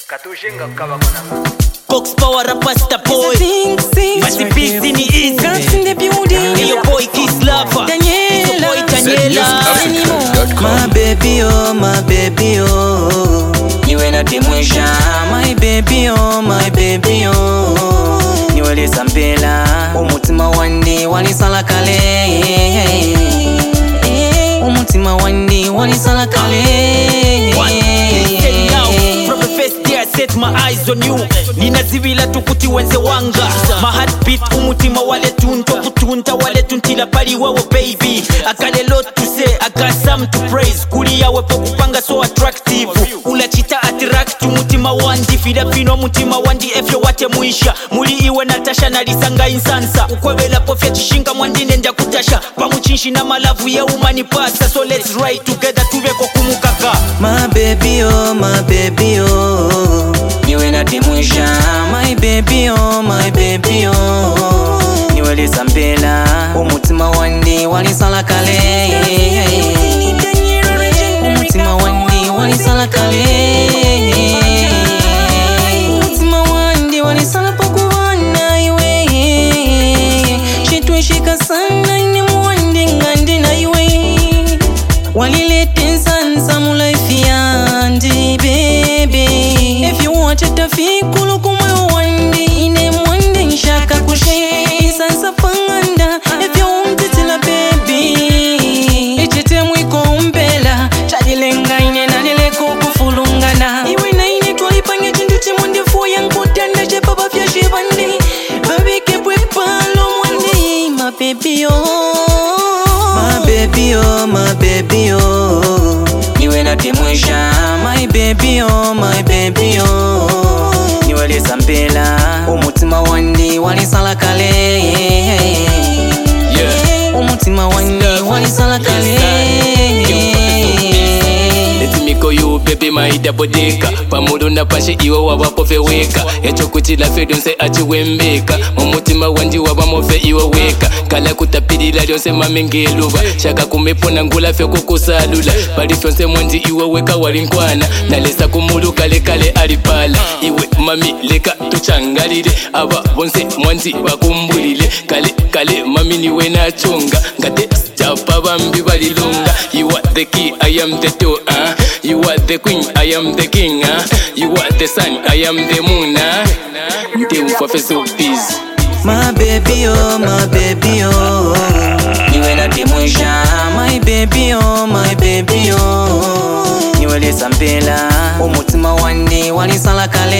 Box power rapasta boy. Masi busy ni easy. Guns in the building. Hey your boy Kiss Lover. Daniela. It's your boy Daniela. My baby oh, my baby oh. Niwe na timwisha. My baby oh, my baby oh. Niwe lisampela. Umutima wandi walisala kale. Umutima wandi walisala kale. Set my eyes on you. Nina zivila tukuti wenze wanga. My heartbeat umutima wale tunto kutunta wale tuntila pali wawo baby. I got a lot to say, I got some to praise. Kuli yawe po kupanga so attractive. Ula chita attract umutima wandi. Fida pino umutima wandi efyo wate muisha. Muli iwe Natasha na lisanga insansa. Ukwebela pofya chishinga mwandi nenda kutasha. Pamuchinshi na malavu ya umani pasa. So let's ride together tuveko kumukaka. My baby oh, my baby oh. Niwe na timwisha. My baby oh, my baby oh. Niwe lisampela. Umutima wandi walisala kale. Umutima wandi walisala kale. Umutima wandi walisala pokuwana iwe. Shitwe shika sana ine mwandi ngandi na iwe. Walilete sansa mulaifi yandi baby. If you want it to feel cool kumwe wandi ine mwandi nshaka kushe. Sansa panganda if you want it la baby. Ichite mwiko umpela chajilenga ine nalile kukufulungana. Iwe na ine twaipange chindu chimundi fuya nkutanda chepapa fya shivandi. Baby kepwe palo mwandi. My baby oh, my baby oh, my baby oh. Niwe na timwisha. My baby oh, my baby oh. Niwe lisampela. Umutima wandi walisala kale. Umutima wandi walisala kale. You baby my dabodeka pamulunda pashe iwe wabapofeweka echo kuchila fedonse achiwembeka mumutima wanji wabamofe iwe weka kala kutapilila lyonse mamengeluba shaka kumepona ngula fe kukusalula bali fyonse mwanji iwe weka walinkwana nalesa kumulu kale kale alipala iwe mami leka tuchangalile aba bonse mwanji bakumbulile kale kale mami niwe nachonga ngate japa bambi balilunga. You are the key, I am the door. You are the queen, I am the king. You are the sun, I am the moon. My baby oh, my baby oh. Niwe na timwisha. My baby oh, my baby oh. Niwe lisampela. Umutima wandi walisala kale.